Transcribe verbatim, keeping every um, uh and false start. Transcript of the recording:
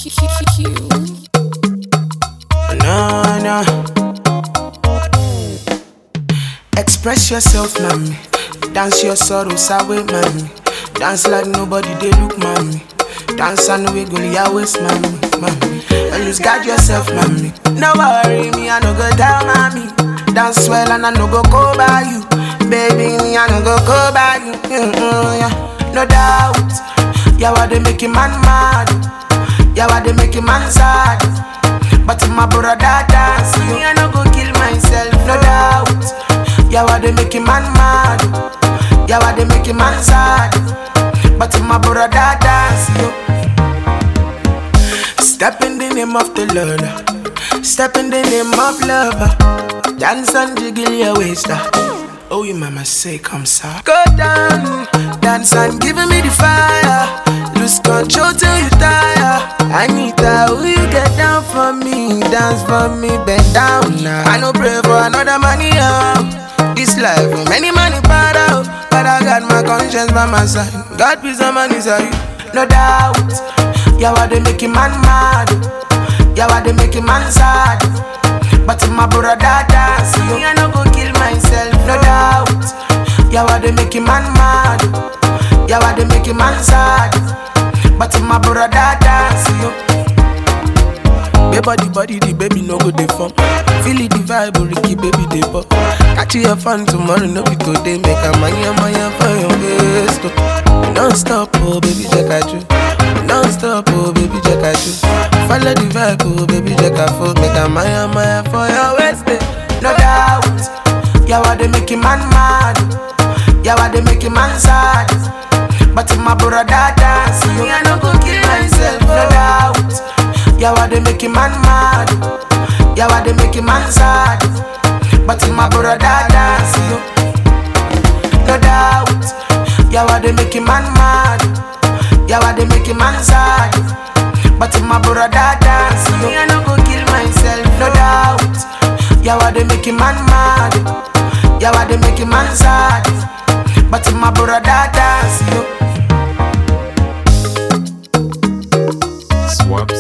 No, no. Express yourself, mommy. Dance your sorrows away, mommy. Dance like nobody they look, mommy. Dance and wiggle your waist, mommy, mommy. Always guard yourself, mommy. No worry, me I no go down, mommy. Dance well and I no go go by you. Baby, me I no go go by you. Mm-hmm, yeah. No doubt. Yeah, what they make a man mad. Yeah, what they make a man sad. But my brother dance, me I no go kill myself, no doubt. Yeah, what they make a man mad. Yeah, what they make a man sad. But my brother dance, yo. Step in the name of the Lord. Step in the name of love. Dance and jiggle your waist. Oh, you mama say come so. Go down, dance and give me the fire. Lose control till you tire. Anita, will you get down for me? Dance for me, bend down now. I no pray for another money, oh. This life, many money part out. But I got my conscience by my side. God peace and man is you, no doubt. Yeah, what they make a man mad. Yeah, what they make a man sad. But my brother dance, me I no go kill myself, no doubt. Yeah, what they make a man mad. Yeah, what they make a man sad. But my brother dance, yo. Baby body, body, the baby no go dey form. Feel it the vibe, Ricky baby dey pop. Catch your fun tomorrow, no be today. Make a maya maya for your waist. Non stop, oh baby, check out you. Non stop, oh baby, check out you. Follow the vibe, oh baby, check out for. Make a maya maya for your waist, no doubt. Yeah, what they make a man mad. Yeah, what they make a man sad. But my brother dance, me I no go kill myself, no doubt. Yeah, what they make a man mad. Yeah, what they make a man sad. But my brother dance, yo. No doubt. Yeah, what they make a man mad. Yeah, what they make a man sad. But my brother dance, yo. Me I no go kill myself, no doubt. Yeah, what they make a man mad. Yeah, what they make a man sad. But my brother dance, yo. Swap